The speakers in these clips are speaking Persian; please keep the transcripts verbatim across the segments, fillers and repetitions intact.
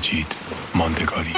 مجید ماندگاری.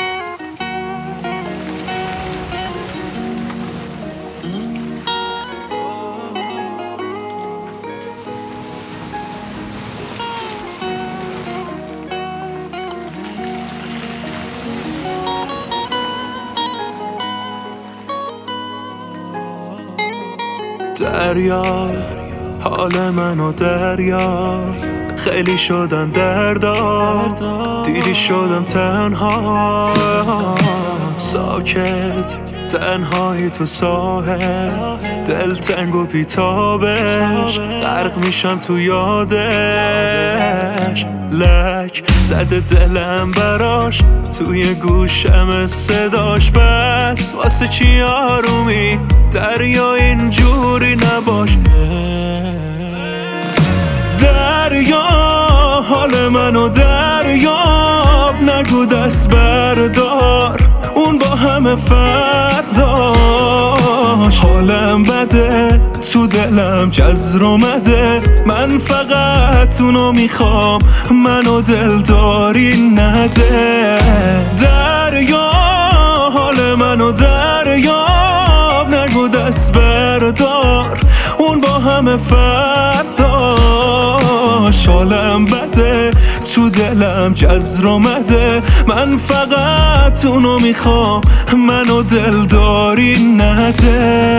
دریا حال منو دریا، خیلی شدن دردام، دیدی شدم تنها، ساکت تنهایی تو ساحل، دل تنگ و بیتابش، غرق میشم تو یادش، لک زده دلم براش، توی گوشم صداش، بس واسه چی آرومی دریا اینجوری نباشه. دریا حال منو دریاب، نگو دست بردار، اون با همه فرق داشت. حالم بده تو دلم جزر اومده، من فقط اونو میخوام، منو دلداری نده. دریا حال منو دریاب، نگو دست بردار، اون با همه فرق داشت. حالم بده تو دلم جزر اومده، من فقط اونو میخوام، منو دلداری نده.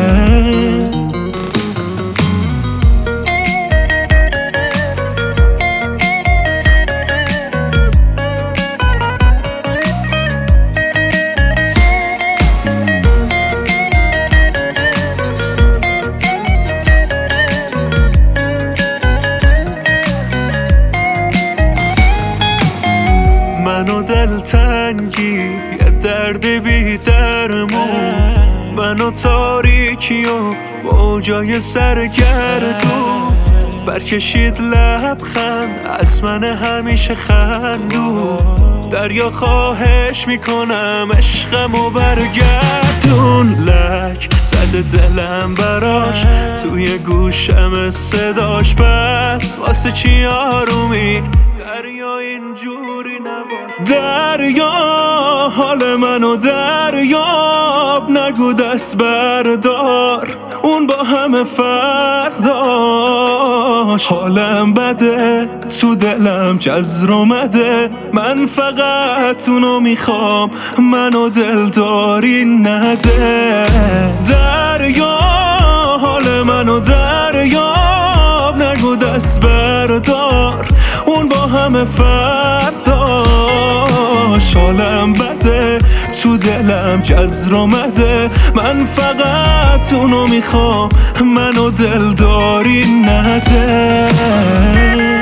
منو دلتنگی یه درد بی درمون، منو تاریکی و موجای سرگردون، برکشید لبخند از من همیشه خندون. دریا خواهش میکنم عشقمو برگردون، لک زده دلم براش، توی گوشم صداش، بس واسه چی آرومی دریا اینجوری نباش. دریا حال منو دریاب، نگو دست بردار، اون با همه فرق داشت. حالم بده تو دلم جزر اومده، من فقط اونو میخوام، منو دلداری نده. دریا حال منو دریاب، نگو دست بردار، اون با همه فرق داشت. حالم بده تو دلم جزر اومده، من فقط اونو میخوام، منو دلداری نده.